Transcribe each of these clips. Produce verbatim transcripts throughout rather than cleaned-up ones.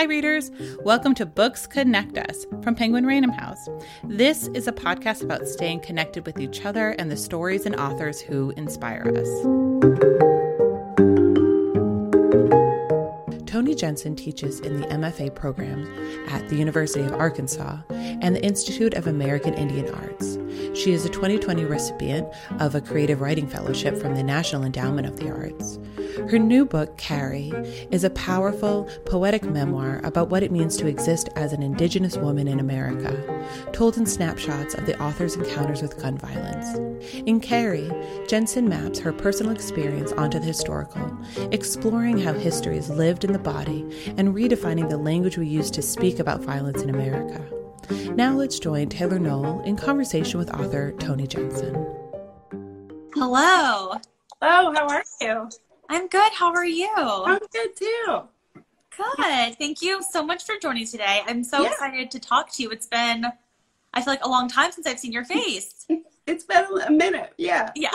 readers. Welcome to Books Connect Us from Penguin Random House. This is a podcast about staying connected with each other and the stories and authors who inspire us. Toni Jensen teaches in the M F A program at the University of Arkansas and the Institute of American Indian Arts. She is a twenty twenty recipient of a Creative Writing Fellowship from the National Endowment of the Arts. Her new book, Carrie, is a powerful, poetic memoir about what it means to exist as an Indigenous woman in America, told in snapshots of the author's encounters with gun violence. In Carrie, Jensen maps her personal experience onto the historical, exploring how history is lived in the body and redefining the language we use to speak about violence in America. Now let's join Taylor Knoll in conversation with author Toni Jensen. Hello. Hello, how are you? I'm good. How are you? I'm good too. Good. Thank you so much for joining today. I'm so yeah. excited to talk to you. It's been, I feel like, a long time since I've seen your face. It's been a minute. Yeah. Yeah.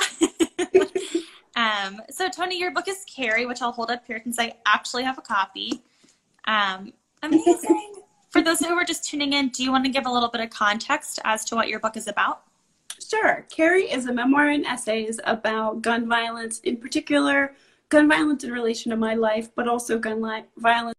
um. So, Toni, your book is Carrie, which I'll hold up here since I actually have a copy. Um. Amazing. For those who are just tuning in, do you want to give a little bit of context as to what your book is about? Sure. Carrie is a memoir and essays about gun violence, in particular, gun violence in relation to my life, but also gun li- violence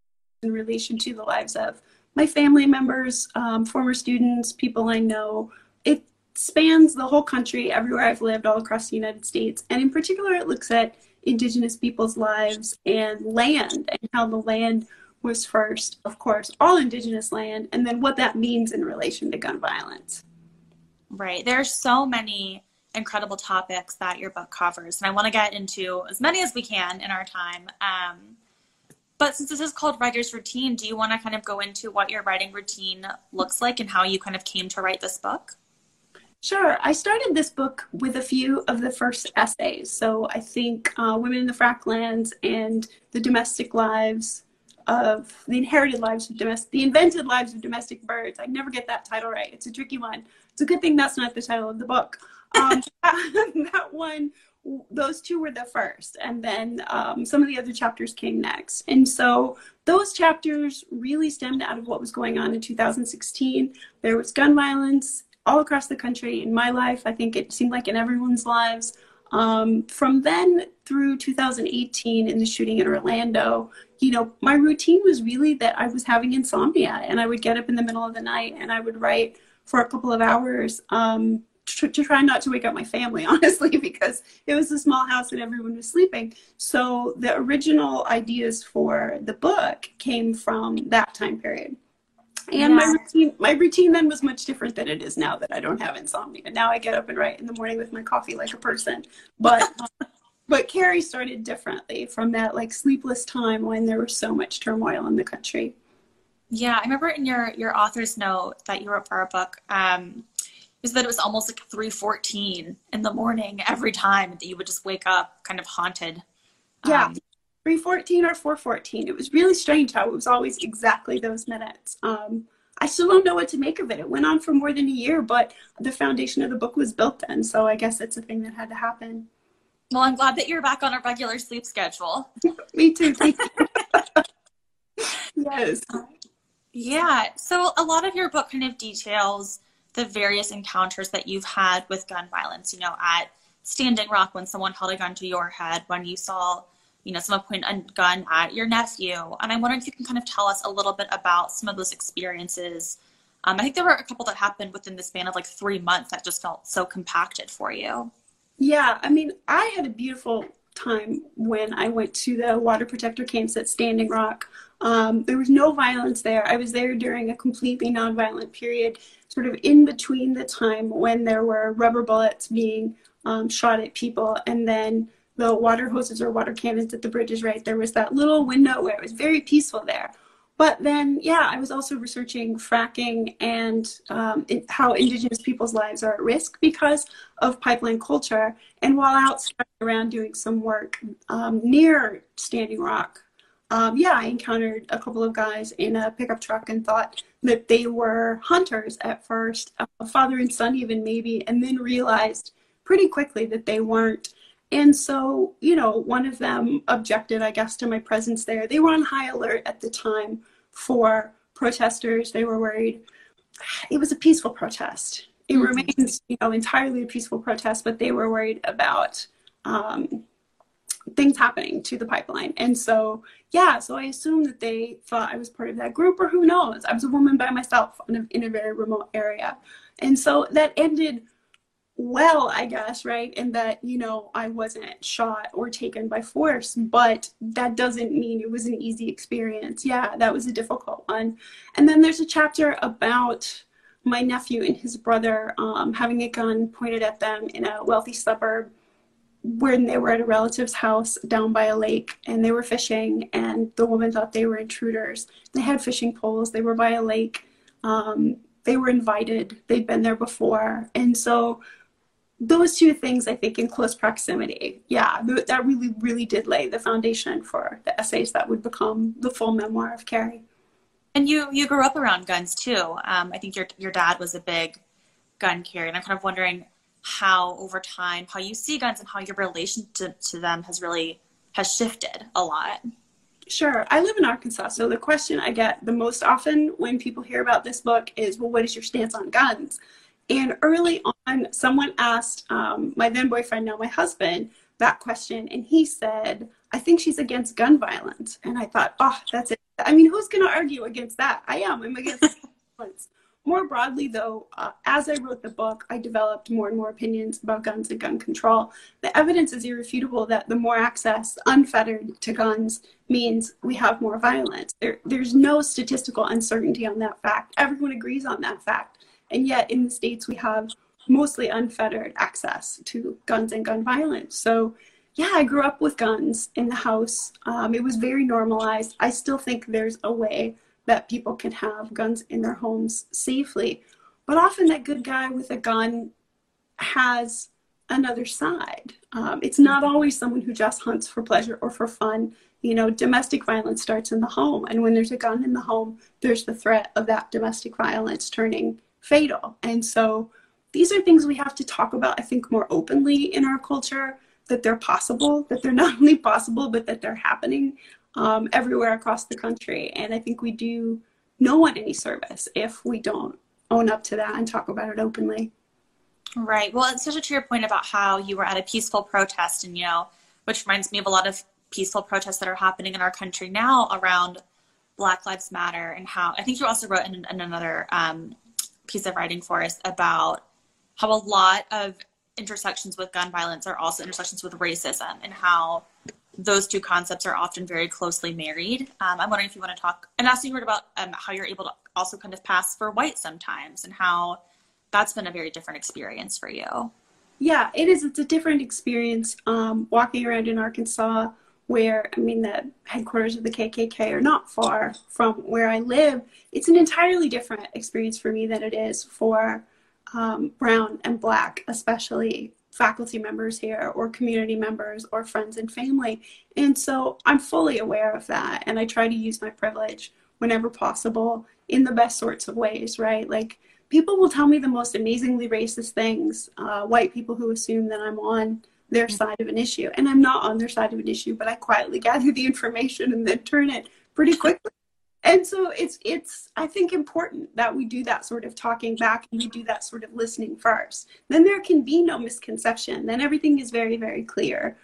in relation to the lives of my family members, um, former students, people I know. It spans the whole country, everywhere I've lived, all across the United States. And in particular, it looks at Indigenous people's lives and land and how the land was first, of course, all Indigenous land, and then what that means in relation to gun violence. Right. There are so many incredible topics that your book covers, and I want to get into as many as we can in our time. Um, but since this is called Writer's Routine, do you want to kind of go into what your writing routine looks like and how you kind of came to write this book? Sure. I started this book with a few of the first essays. So I think uh, Women in the Frack Lands and the domestic lives of the inherited lives of domestic, the invented lives of domestic birds. I never get that title right. It's a tricky one. It's a good thing that's not the title of the book. Um, that one, those two were the first, and then um, some of the other chapters came next. And so those chapters really stemmed out of what was going on in two thousand sixteen. There was gun violence all across the country. In my life, I think it seemed like in everyone's lives. Um, from then through two thousand eighteen in the shooting in Orlando, you know, my routine was really that I was having insomnia, and I would get up in the middle of the night and I would write for a couple of hours um, to, to try not to wake up my family, honestly, because it was a small house and everyone was sleeping. So the original ideas for the book came from that time period. And yeah. my routine, my routine then was much different than it is now that I don't have insomnia. Now I get up and write in the morning with my coffee like a person. But um, but Carrie started differently from that like sleepless time when there was so much turmoil in the country. Yeah, I remember in your your author's note that you wrote for our book, um, is that it was almost like three fourteen in the morning every time that you would just wake up kind of haunted. Yeah. Um, three fourteen or four fourteen. It was really strange how it was always exactly those minutes. Um, I still don't know what to make of it. It went on for more than a year, but the foundation of the book was built then. So I guess it's a thing that had to happen. Well, I'm glad that you're back on a regular sleep schedule. Me too. Thank you. Yes. Yeah. So a lot of your book kind of details the various encounters that you've had with gun violence, you know, at Standing Rock when someone held a gun to your head, when you saw you know, someone point a gun at your nephew. And I wonder if you can kind of tell us a little bit about some of those experiences. Um, I think there were a couple that happened within the span of like three months that just felt so compacted for you. Yeah, I mean, I had a beautiful time when I went to the water protector camps at Standing Rock. Um, there was no violence there. I was there during a completely nonviolent period, sort of in between the time when there were rubber bullets being um, shot at people and then the water hoses or water cannons at the bridges, right? There was that little window where it was very peaceful there. But then, yeah, I was also researching fracking and um, it, how Indigenous people's lives are at risk because of pipeline culture. And while out around doing some work um, near Standing Rock, um, yeah, I encountered a couple of guys in a pickup truck and thought that they were hunters at first, a father and son even maybe, and then realized pretty quickly that they weren't. And so, you know, one of them objected, I guess, to my presence there. They were on high alert at the time for protesters. They were worried. It was a peaceful protest. It mm-hmm. remains, you know, entirely a peaceful protest, but they were worried about um, things happening to the pipeline. And so, yeah, so I assumed that they thought I was part of that group, or who knows? I was a woman by myself in a, in a very remote area. And so that ended well, I guess, right? And that, you know, I wasn't shot or taken by force, but that doesn't mean it was an easy experience. Yeah, that was a difficult one. And then there's a chapter about my nephew and his brother um, having a gun pointed at them in a wealthy suburb when they were at a relative's house down by a lake, and they were fishing, and the woman thought they were intruders. They had fishing poles. They were by a lake. Um, they were invited. They'd been there before. And so those two things, I think, in close proximity, yeah, th- that really, really did lay the foundation for the essays that would become the full memoir of Carrie. And you you grew up around guns too. Um, I think your your dad was a big gun carrier, and I'm kind of wondering how over time, how you see guns and how your relation to, to them has really has shifted a lot. Sure. I live in Arkansas, so the question I get the most often when people hear about this book is, well, what is your stance on guns? And early on, someone asked um, my then boyfriend, now my husband, that question, and he said, I think she's against gun violence. And I thought, oh, that's it. I mean, who's going to argue against that? I am. I'm against gun violence. More broadly, though, uh, as I wrote the book, I developed more and more opinions about guns and gun control. The evidence is irrefutable that the more access, unfettered, to guns means we have more violence. There, there's no statistical uncertainty on that fact. Everyone agrees on that fact. And yet in the States, we have mostly unfettered access to guns and gun violence. So yeah, I grew up with guns in the house. Um, it was very normalized. I still think there's a way that people can have guns in their homes safely. But often that good guy with a gun has another side. Um, it's not always someone who just hunts for pleasure or for fun. You know, domestic violence starts in the home. And when there's a gun in the home, there's the threat of that domestic violence turning fatal. And so these are things we have to talk about, I think, more openly in our culture, that they're possible, that they're not only possible, but that they're happening um, everywhere across the country. And I think we do no one any service if we don't own up to that and talk about it openly. Right. Well, especially to your point about how you were at a peaceful protest, and, you know, which reminds me of a lot of peaceful protests that are happening in our country now around Black Lives Matter, and how, I think you also wrote in, in another um, piece of writing for us about how a lot of intersections with gun violence are also intersections with racism, and how those two concepts are often very closely married. Um, I'm wondering if you want to talk, and also you wrote about um, how you're able to also kind of pass for white sometimes, and how that's been a very different experience for you. Yeah, it is. It's a different experience um, walking around in Arkansas, where, I mean, the headquarters of the K K K are not far from where I live. It's an entirely different experience for me than it is for um, brown and Black, especially faculty members here, or community members, or friends and family. And so I'm fully aware of that. And I try to use my privilege whenever possible in the best sorts of ways, right? Like, people will tell me the most amazingly racist things, uh, white people who assume that I'm on their side of an issue. And I'm not on their side of an issue, but I quietly gather the information and then turn it pretty quickly. And so it's, it's, I think, important that we do that sort of talking back, and we do that sort of listening first. Then there can be no misconception. Then everything is very, very clear.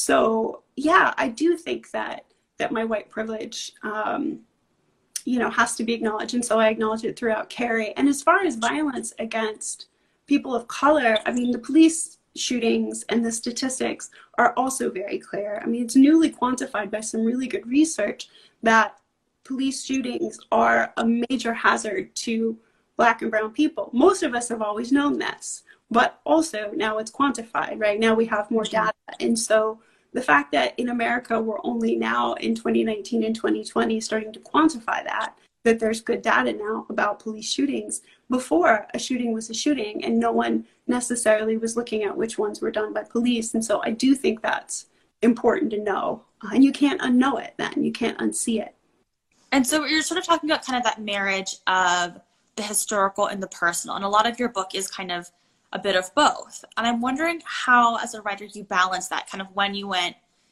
So yeah, I do think that, that my white privilege, um, you know, has to be acknowledged. And so I acknowledge it throughout Carrie. And as far as violence against people of color, I mean, the police shootings and the statistics are also very clear. I mean, it's newly quantified by some really good research that police shootings are a major hazard to Black and brown people. Most of us have always known this, but also now it's quantified, right? Now we have more data. And so the fact that in America, we're only now in twenty nineteen and twenty twenty starting to quantify that, that there's good data now about police shootings. Before, a shooting was a shooting, and no one necessarily was looking at which ones were done by police. And so I do think that's important to know. Uh, and you can't unknow it then. You can't unsee it. And so you're sort of talking about kind of that marriage of the historical and the personal. And a lot of your book is kind of a bit of both. And I'm wondering how, as a writer, you balance that kind of when you went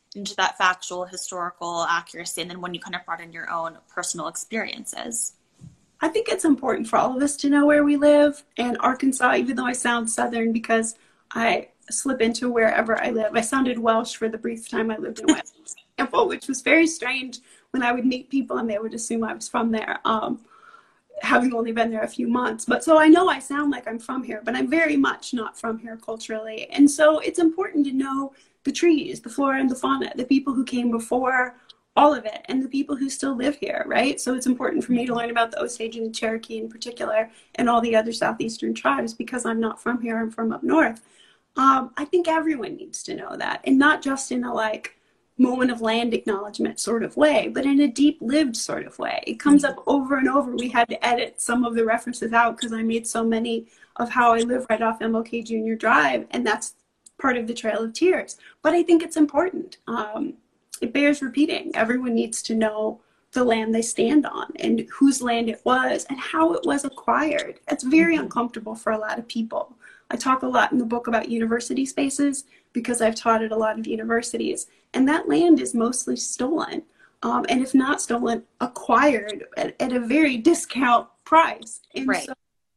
into that factual, historical accuracy, and then when you kind of brought in your own personal experiences? I think it's important for all of us to know where we live. And Arkansas, even though I sound Southern because I slip into wherever I live, I sounded Welsh for the brief time I lived in West Temple, which was very strange when I would meet people and they would assume I was from there, um, having only been there a few months. But so I know I sound like I'm from here, but I'm very much not from here culturally. And so it's important to know the trees, the flora and the fauna, the people who came before, all of it, and the people who still live here, right? So it's important for me to learn about the Osage and the Cherokee in particular, and all the other Southeastern tribes, because I'm not from here, I'm from up north. Um, I think everyone needs to know that, and not just in a like moment of land acknowledgement sort of way, but in a deep lived sort of way. It comes up over and over. We had to edit some of the references out because I made so many of how I live right off M L K Junior Drive, and that's part of the Trail of Tears. But I think it's important. Um, it bears repeating. Everyone needs to know the land they stand on and whose land it was and how it was acquired. It's very uncomfortable for a lot of people. I talk a lot in the book about university spaces because I've taught at a lot of universities, and that land is mostly stolen. Um, and if not stolen, acquired at, at a very discount price. And right. So,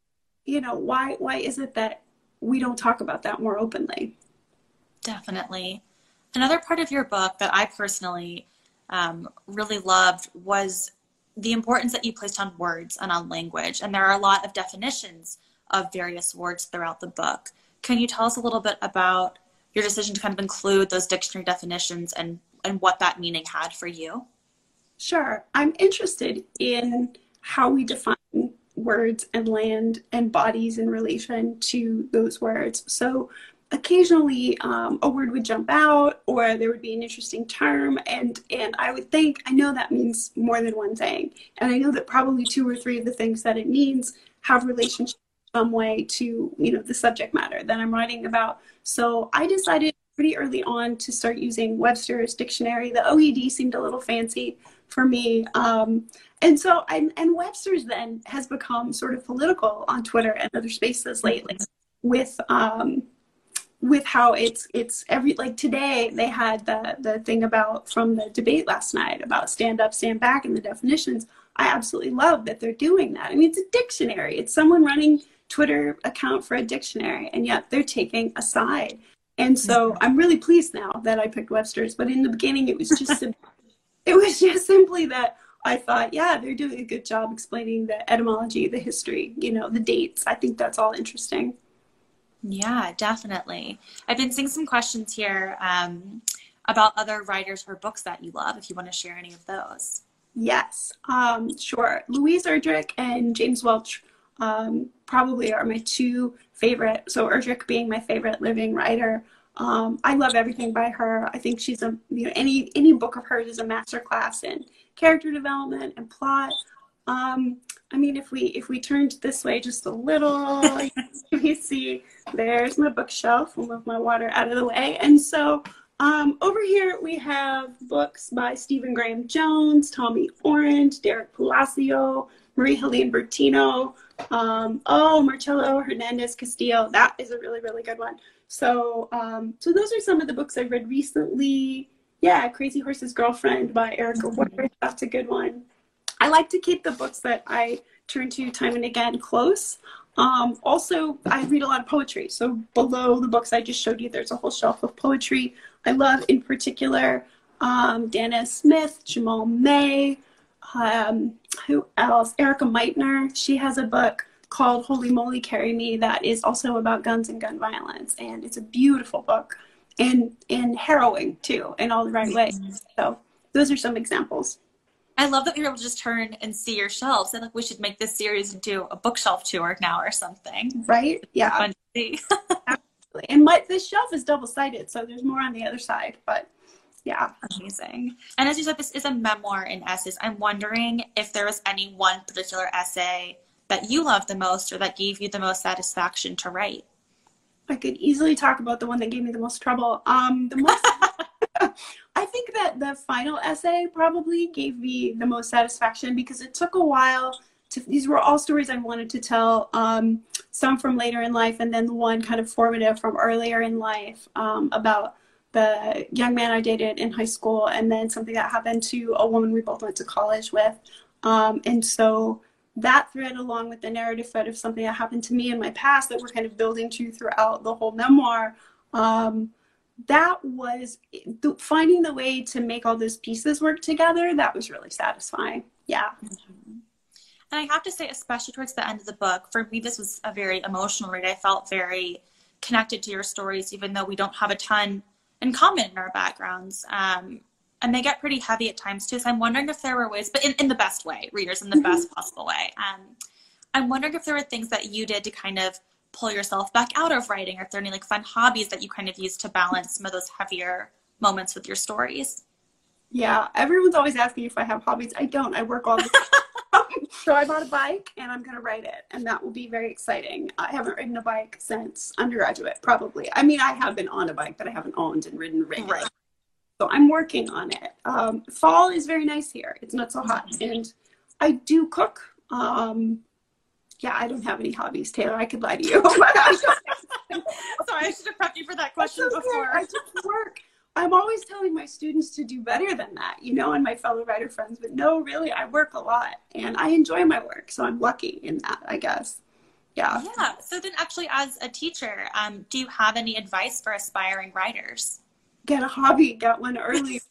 you know, why, why is it that we don't talk about that more openly? Definitely. Another part of your book that I personally um, really loved was the importance that you placed on words and on language. And there are a lot of definitions of various words throughout the book. Can you tell us a little bit about your decision to kind of include those dictionary definitions and, and what that meaning had for you? Sure. I'm interested in how we define words and land and bodies in relation to those words. So occasionally um, a word would jump out, or there would be an interesting term, and and I would think, I know that means more than one thing, and I know that probably two or three of the things that it means have relationship in some way to, you know, the subject matter that I'm writing about. So I decided pretty early on to start using Webster's dictionary. The O E D seemed a little fancy for me, um, and so and, and Webster's then has become sort of political on Twitter and other spaces lately, with um, with how it's it's every like today they had the the thing about from the debate last night about stand up, stand back, and the definitions. I absolutely love that they're doing that. I mean, it's a dictionary. It's someone running Twitter account for a dictionary, and yet they're taking a side. And so I'm really pleased now that I picked Webster's. But in the beginning, it was just it was just simply that I thought, yeah, they're doing a good job explaining the etymology, the history, you know, the dates. I think that's all interesting. Yeah, definitely. I've been seeing some questions here um, about other writers or books that you love, if you want to share any of those. Yes, um, sure. Louise Erdrich and James Welch um, probably are my two favorite. So Erdrich being my favorite living writer. Um, I love everything by her. I think she's a, you know, any, any book of hers is a masterclass in character development and plot. Um, I mean, if we if we turned this way just a little, you see, there's my bookshelf. We'll move my water out of the way. And so um, over here we have books by Stephen Graham Jones, Tommy Orange, Derek Palacio, Marie-Helene Bertino, um, oh, Marcelo Hernandez Castillo. That is a really, really good one. So, um, so those are some of the books I've read recently. Yeah, Crazy Horse's Girlfriend by Erica Ward. That's a good one. I like to keep the books that I turn to time and again close. Um, also, I read a lot of poetry. So below the books I just showed you, there's a whole shelf of poetry. I love, in particular, um, Dana Smith, Jamal May, um, who else? Erica Meitner. She has a book called Holy Moly, Carry Me that is also about guns and gun violence. And it's a beautiful book and, and harrowing, too, in all the right ways. So those are some examples. I love that we were able to just turn and see your shelves. And like we should make this series into a bookshelf tour now or something. Right? Yeah. Fun to see. Absolutely. And my this shelf is double-sided, so there's more on the other side. But yeah. Amazing. And as you said, this is a memoir in essays. I'm wondering if there was any one particular essay that you loved the most or that gave you the most satisfaction to write. I could easily talk about the one that gave me the most trouble. Um, the most I think that the final essay probably gave me the most satisfaction because it took a while to, these were all stories I wanted to tell, um, some from later in life and then one kind of formative from earlier in life, um, about the young man I dated in high school, and then something that happened to a woman we both went to college with. Um, and so that thread, along with the narrative thread of something that happened to me in my past that we're kind of building to throughout the whole memoir, um, that was the, finding the way to make all those pieces work together. That was really satisfying. Yeah. Mm-hmm. And I have to say, especially towards the end of the book, for me, this was a very emotional read. I felt very connected to your stories, even though we don't have a ton in common in our backgrounds. Um, and they get pretty heavy at times too. So I'm wondering if there were ways, but in, in the best way, readers, in the best possible way. Um, I'm wondering if there were things that you did to kind of pull yourself back out of writing, or if there are any like fun hobbies that you kind of used to balance some of those heavier moments with your stories. Yeah, everyone's always asking if I have hobbies. I don't. I work all the time. So I bought a bike and I'm going to ride it, and that will be very exciting. I haven't ridden a bike since undergraduate, probably. I mean, I have been on a bike, but I haven't owned and ridden regularly. Right. So I'm working on it. Um, fall is very nice here. It's not so hot. And I do cook. Um, yeah, I don't have any hobbies, Taylor. I could lie to you. Sorry, I should have prepped you for that question okay. before. I just work. I'm always telling my students to do better than that, you know, and my fellow writer friends, but no, really, I work a lot and I enjoy my work. So I'm lucky in that, I guess. Yeah. Yeah. So then actually, as a teacher, um, do you have any advice for aspiring writers? Get a hobby, get one early.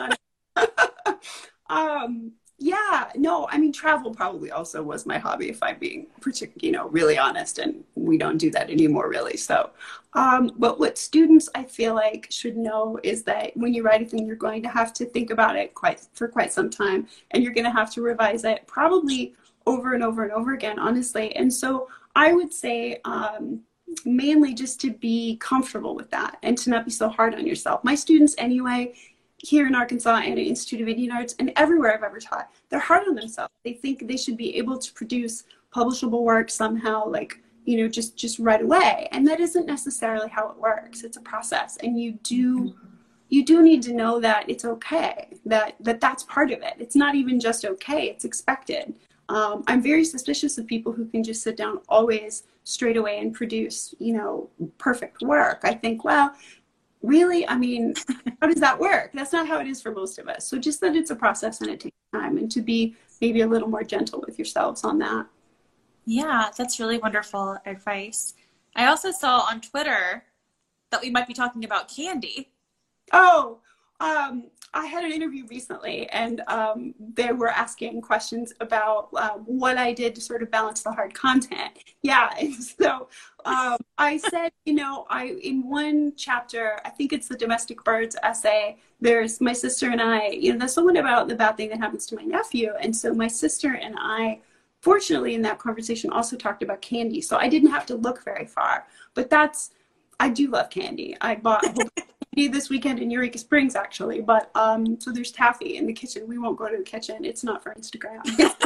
um, yeah, no, I mean, travel probably also was my hobby, if I'm being particularly, you know, really honest, and we don't do that anymore, really. So, um, but what students, I feel like, should know is that when you write a thing, you're going to have to think about it quite for quite some time, and you're going to have to revise it probably over and over and over again, honestly. And so I would say, um, mainly just to be comfortable with that and to not be so hard on yourself. My students anyway, here in Arkansas and at Institute of Indian Arts and everywhere I've ever taught, they're hard on themselves. They think they should be able to produce publishable work somehow, like, you know, just, just right away. And that isn't necessarily how it works. It's a process. And you do, you do need to know that it's okay, that, that that's part of it. It's not even just okay, it's expected. Um, I'm very suspicious of people who can just sit down always straight away and produce, you know, perfect work. I think, well, really, I mean, how does that work? That's not how it is for most of us. So just that it's a process and it takes time, and to be maybe a little more gentle with yourselves on that. Yeah, that's really wonderful advice. I also saw on Twitter that we might be talking about candy. Oh, um, I had an interview recently, and um, they were asking questions about uh, what I did to sort of balance the hard content. Yeah, and so um, I said, you know, I in one chapter, I think it's the Domestic Birds essay, there's my sister and I, you know, there's someone about the bad thing that happens to my nephew. And so my sister and I, fortunately, in that conversation also talked about candy. So I didn't have to look very far. But that's, I do love candy. I bought a whole this weekend in Eureka Springs, actually, but um so there's taffy in the kitchen. We won't go to the kitchen, it's not for Instagram.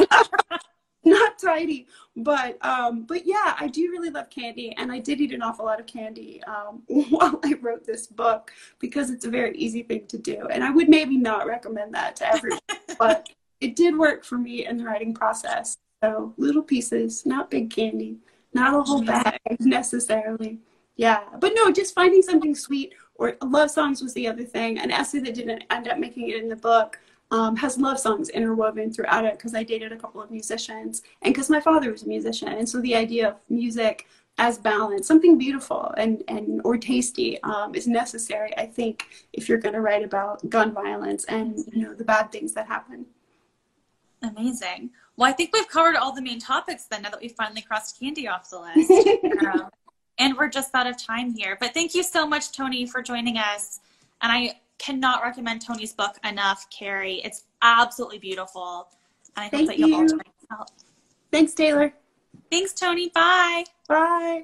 Not tidy, but um but yeah, I do really love candy, and I did eat an awful lot of candy um while I wrote this book, because it's a very easy thing to do, and I would maybe not recommend that to everyone. But it did work for me in the writing process. So little pieces, not big candy, not a whole bag necessarily. Yeah, but no, just finding something sweet. Or love songs was the other thing. An essay that didn't end up making it in the book um, has love songs interwoven throughout it, because I dated a couple of musicians and because my father was a musician. And so the idea of music as balance, something beautiful and, and or tasty um, is necessary, I think, if you're going to write about gun violence and, you know, the bad things that happen. Amazing. Well, I think we've covered all the main topics then, now that we've finally crossed candy off the list. um, And we're just out of time here. But thank you so much, Toni, for joining us. And I cannot recommend Toni's book enough, Carrie. It's absolutely beautiful. And I hope thank that you'll you. all check it out. Thanks, Taylor. Thanks, Toni. Bye. Bye.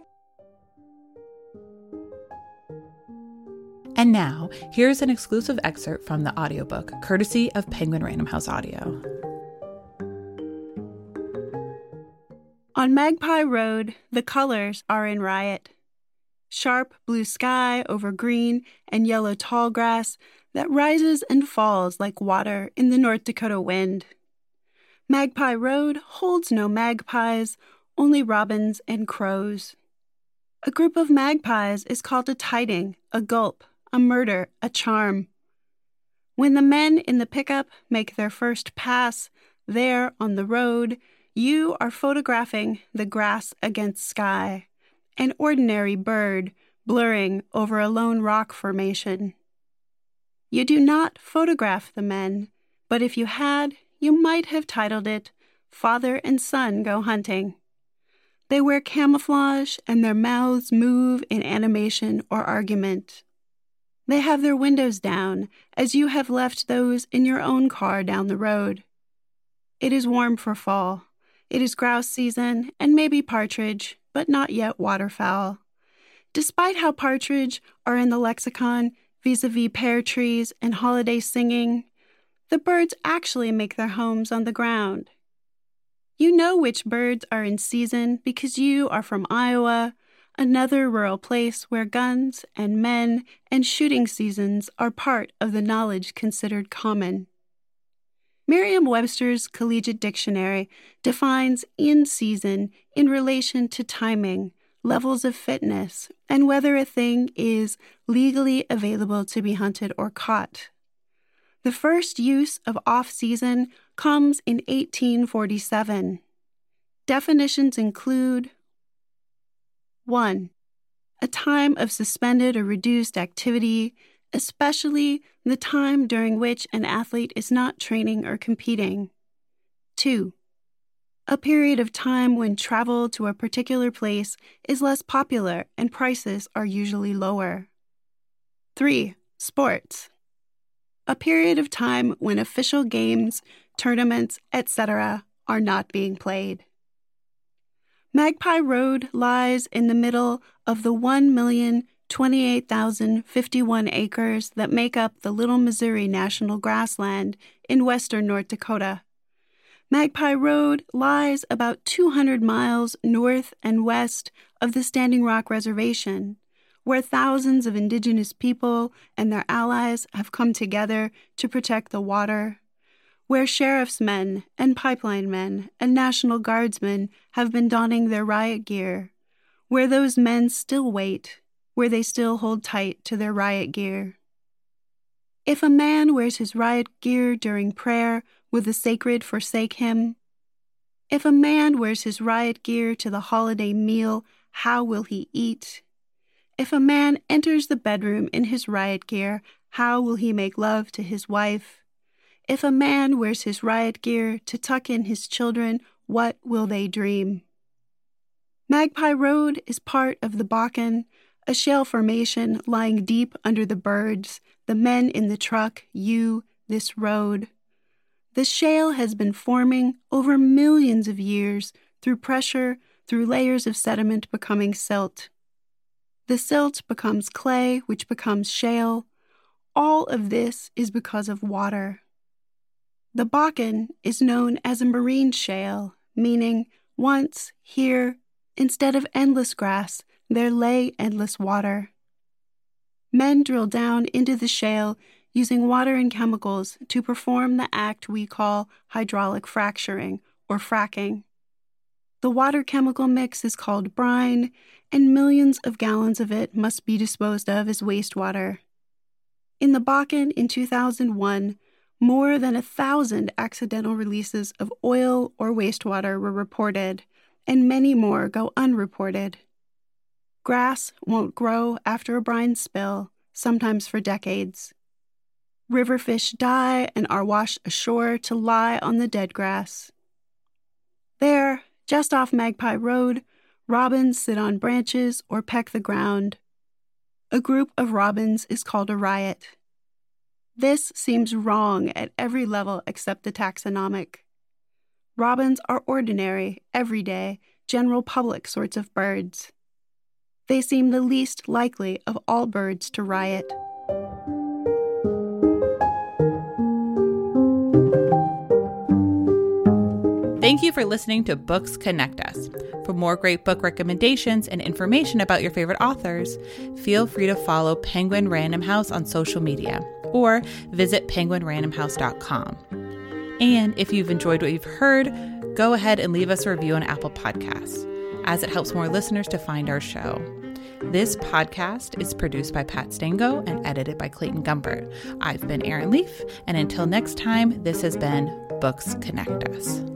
And now, here's an exclusive excerpt from the audiobook, courtesy of Penguin Random House Audio. On Magpie Road, the colors are in riot. Sharp blue sky over green and yellow tall grass that rises and falls like water in the North Dakota wind. Magpie Road holds no magpies, only robins and crows. A group of magpies is called a tiding, a gulp, a murder, a charm. When the men in the pickup make their first pass there on the road, you are photographing the grass against sky, an ordinary bird blurring over a lone rock formation. You do not photograph the men, but if you had, you might have titled it, Father and Son Go Hunting. They wear camouflage and their mouths move in animation or argument. They have their windows down, as you have left those in your own car down the road. It is warm for fall. It is grouse season and maybe partridge, but not yet waterfowl. Despite how partridge are in the lexicon vis-a-vis pear trees and holiday singing, the birds actually make their homes on the ground. You know which birds are in season because you are from Iowa, another rural place where guns and men and shooting seasons are part of the knowledge considered common. Merriam-Webster's Collegiate Dictionary defines in season in relation to timing, levels of fitness, and whether a thing is legally available to be hunted or caught. The first use of off-season comes in eighteen forty-seven. Definitions include one. A time of suspended or reduced activity, especially the time during which an athlete is not training or competing. two. A period of time when travel to a particular place is less popular and prices are usually lower. three. Sports. A period of time when official games, tournaments, et cetera are not being played. Magpie Road lies in the middle of the one million twenty-eight thousand fifty-one acres that make up the Little Missouri National Grassland in western North Dakota. Magpie Road lies about two hundred miles north and west of the Standing Rock Reservation, where thousands of indigenous people and their allies have come together to protect the water, where sheriff's men and pipeline men and National Guardsmen have been donning their riot gear, where those men still wait, where they still hold tight to their riot gear. If a man wears his riot gear during prayer, will the sacred forsake him? If a man wears his riot gear to the holiday meal, how will he eat? If a man enters the bedroom in his riot gear, how will he make love to his wife? If a man wears his riot gear to tuck in his children, what will they dream? Magpie Road is part of the Bakken, a shale formation lying deep under the birds, the men in the truck, you, this road. The shale has been forming over millions of years through pressure, through layers of sediment becoming silt. The silt becomes clay, which becomes shale. All of this is because of water. The Bakken is known as a marine shale, meaning once, here, instead of endless grass, there lay endless water. Men drill down into the shale using water and chemicals to perform the act we call hydraulic fracturing, or fracking. The water-chemical mix is called brine, and millions of gallons of it must be disposed of as wastewater. In the Bakken in two thousand one, more than a thousand accidental releases of oil or wastewater were reported, and many more go unreported. Grass won't grow after a brine spill, sometimes for decades. River fish die and are washed ashore to lie on the dead grass. There, just off Magpie Road, robins sit on branches or peck the ground. A group of robins is called a riot. This seems wrong at every level except the taxonomic. Robins are ordinary, everyday, general public sorts of birds. They seem the least likely of all birds to riot. Thank you for listening to Books Connect Us. For more great book recommendations and information about your favorite authors, feel free to follow Penguin Random House on social media or visit penguin random house dot com. And if you've enjoyed what you've heard, go ahead and leave us a review on Apple Podcasts, as it helps more listeners to find our show. This podcast is produced by Pat Stango and edited by Clayton Gumbert. I've been Erin Leaf, and until next time, this has been Books Connect Us.